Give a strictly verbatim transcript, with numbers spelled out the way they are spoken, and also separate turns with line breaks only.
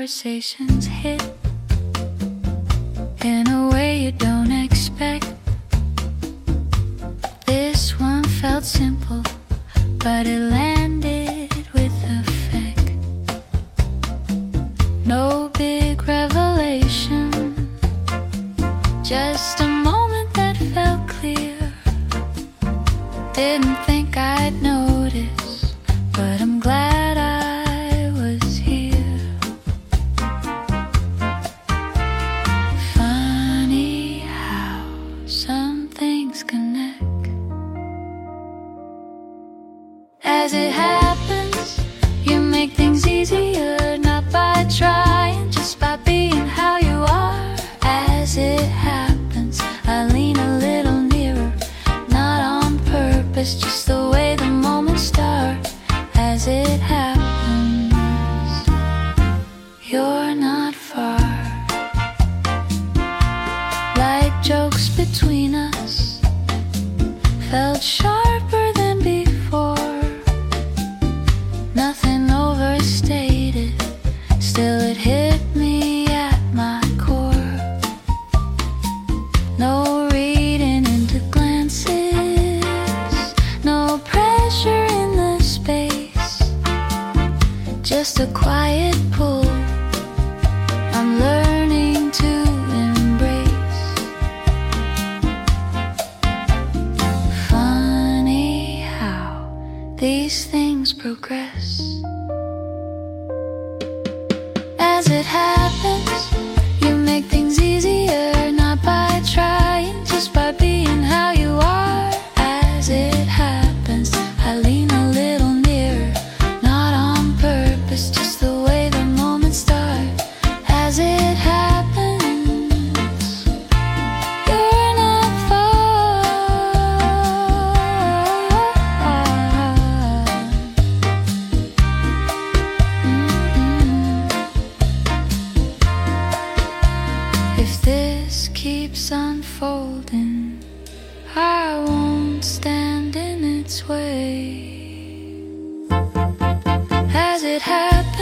conversations hit in a way you don't expect. This one felt simple, but it landed with effect. No big revelation, just a moment that felt clear. Didn't think I'd notice, but I'm glad I was here. Funny how some things connect. As it happens, you make things easier, not by trying, just by being how you are. As it happens, I lean a little nearer, not on purpose, just the way the moments start. As it happens, you're not far. Light jokes between us felt sharper than before. Nothing overstated, still it hit me at my core. No reading into glances, no pressure in the space, just a quiet pull I'm learning to embrace. Funny how these things progress. As it happens, you make things easier, not by trying, just by being how you are. As it happens, I lean a little nearer, not on purpose, just the way the moments start. As it happens, you're not far. Mm-mm. If this keeps unfolding, I won't stand in its way. As it happens,